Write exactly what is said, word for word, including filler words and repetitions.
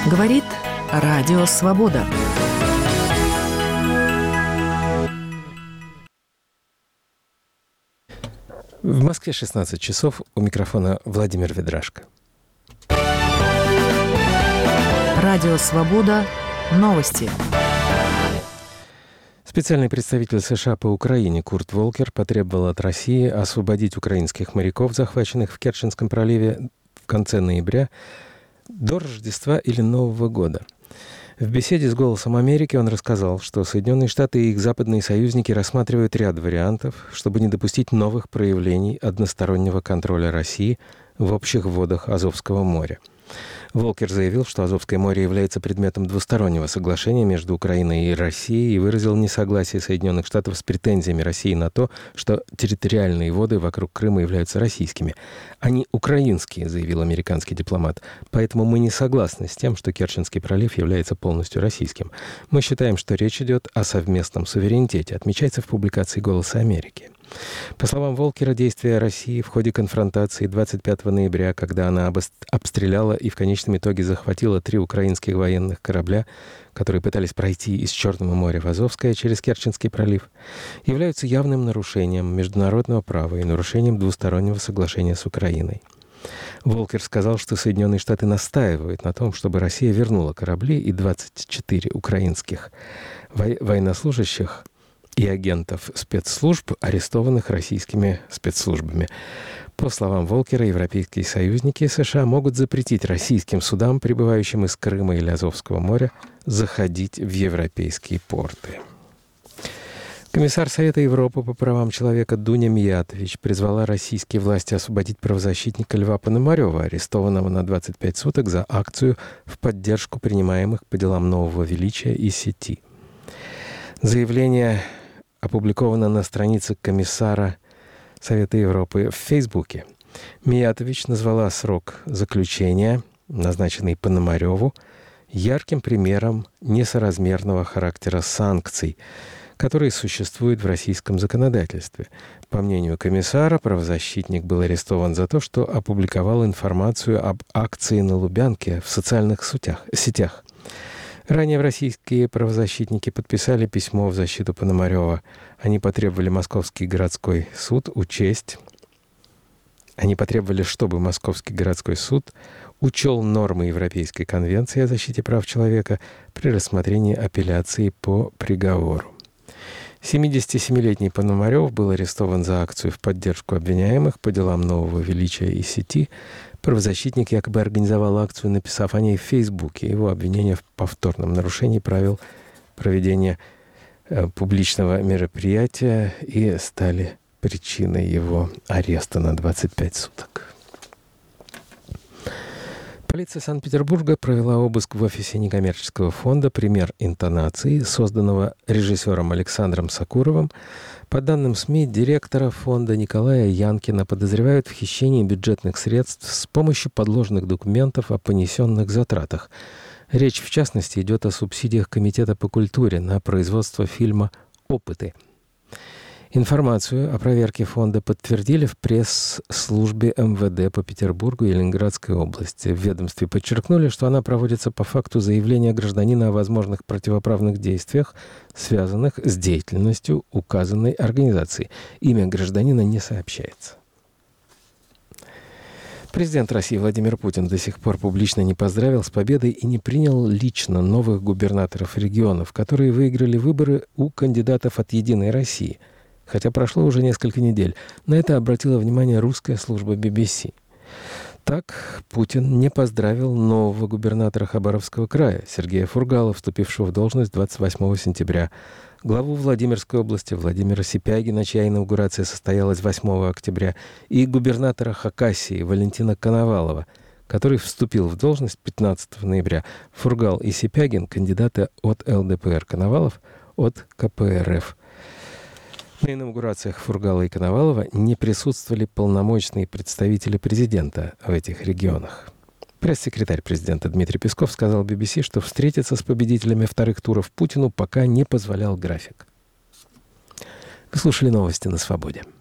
Говорит Радио Свобода. В Москве шестнадцать часов. У микрофона Владимир Ведрашко. Радио Свобода. Новости. Специальный представитель США по Украине Курт Волкер потребовал от России освободить украинских моряков, захваченных в Керченском проливе в конце ноября, до Рождества или Нового года. В беседе с «Голосом Америки» он рассказал, что Соединенные Штаты и их западные союзники рассматривают ряд вариантов, чтобы не допустить новых проявлений одностороннего контроля России в общих водах Азовского моря. Волкер заявил, что Азовское море является предметом двустороннего соглашения между Украиной и Россией и выразил несогласие Соединенных Штатов с претензиями России на то, что территориальные воды вокруг Крыма являются российскими. Они украинские, заявил американский дипломат. Поэтому мы не согласны с тем, что Керченский пролив является полностью российским. Мы считаем, что речь идет о совместном суверенитете, отмечается в публикации «Голоса Америки». По словам Волкера, действия России в ходе конфронтации двадцать пятого ноября, когда она обстреляла и в конечном итоге захватила три украинских военных корабля, которые пытались пройти из Черного моря в Азовское через Керченский пролив, являются явным нарушением международного права и нарушением двустороннего соглашения с Украиной. Волкер сказал, что Соединенные Штаты настаивают на том, чтобы Россия вернула корабли и двадцать четыре украинских во- военнослужащих и агентов спецслужб, арестованных российскими спецслужбами. По словам Волкера, европейские союзники США могут запретить российским судам, прибывающим из Крыма или Азовского моря, заходить в европейские порты. Комиссар Совета Европы по правам человека Дуня Миятович призвала российские власти освободить правозащитника Льва Пономарева, арестованного на двадцать пять суток за акцию в поддержку принимаемых по делам нового величия из сети. Заявление опубликовано на странице комиссара Совета Европы в Фейсбуке. Миятович назвала срок заключения, назначенный Пономареву, ярким примером несоразмерного характера санкций, которые существуют в российском законодательстве. По мнению комиссара, правозащитник был арестован за то, что опубликовал информацию об акции на Лубянке в социальных сетях. сетях. Ранее российские правозащитники подписали письмо в защиту Пономарева. Они потребовали Московский городской суд учесть... Они потребовали, чтобы Московский городской суд учел нормы Европейской конвенции о защите прав человека при рассмотрении апелляции по приговору. семидесятисемилетний Пономарев был арестован за акцию в поддержку обвиняемых по делам нового величия из сети. Правозащитник якобы организовал акцию, написав о ней в Фейсбуке. Его обвинение в повторном нарушении правил проведения э, публичного мероприятия и стали причиной его ареста на двадцать пять суток. Полиция Санкт-Петербурга провела обыск в офисе некоммерческого фонда «Пример интонации», созданного режиссером Александром Сакуровым. По данным СМИ, директора фонда Николая Янкина подозревают в хищении бюджетных средств с помощью подложных документов о понесенных затратах. Речь, в частности, идет о субсидиях Комитета по культуре на производство фильма «Опыты». Информацию о проверке фонда подтвердили в пресс-службе эм вэ дэ по Петербургу и Ленинградской области. В ведомстве подчеркнули, что она проводится по факту заявления гражданина о возможных противоправных действиях, связанных с деятельностью указанной организации. Имя гражданина не сообщается. Президент России Владимир Путин до сих пор публично не поздравил с победой и не принял лично новых губернаторов регионов, которые выиграли выборы у кандидатов от «Единой России». Хотя прошло уже несколько недель. На это обратила внимание русская служба би би си. Так, Путин не поздравил нового губернатора Хабаровского края Сергея Фургала, вступившего в должность двадцать восьмого сентября, главу Владимирской области Владимира Сипягина, чья инаугурация состоялась восьмого октября, и губернатора Хакасии Валентина Коновалова, который вступил в должность пятнадцатого ноября. Фургал и Сипягин — кандидаты от эл дэ пэ эр, Коновалов — от ка пэ эр эф. На инаугурациях Фургала и Коновалова не присутствовали полномочные представители президента в этих регионах. Пресс-секретарь президента Дмитрий Песков сказал би би си, что встретиться с победителями вторых туров Путину пока не позволял график. Вы слушали новости на «Свободе».